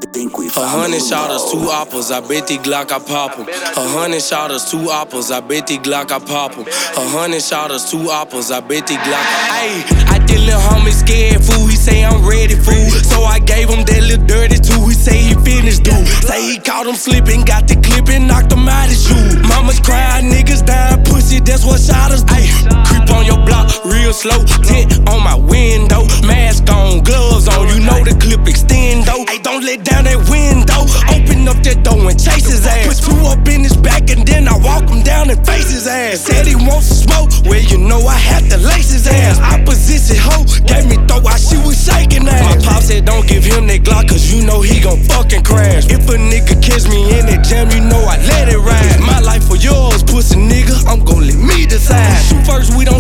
100 shotters, 2 apples, I bet the Glock I pop 'em. 100 shotters, 2 apples, I bet the Glock I pop 'em. 100 shotters, 2 apples, I bet the Glock. Ayy, I did little homie scared fool, he say I'm ready fool. So I gave him that little dirty too, he say he finished dude. Say he caught him slipping, got the clip and knocked him out his shoe. Mamas crying, niggas dying, pussy, that's what shotters do. Ayy, creep on your block, real slow, tint on my window. Mask on, gloves on, you know the clip extend though. Ayy, don't let down that window, open up that door and chase his ass. Put 2 up in his back and then I walk him down and face his ass. Said he wants some smoke, well you know I had to lace his ass. Opposition hoe, gave me throw while she was shaking ass. My pop said don't give him that Glock cause you know he gon' fucking crash. If a nigga catch me in that jam, you know I let it ride. My life for yours, pussy nigga, I'm gon' let me decide. Shoot first, we don't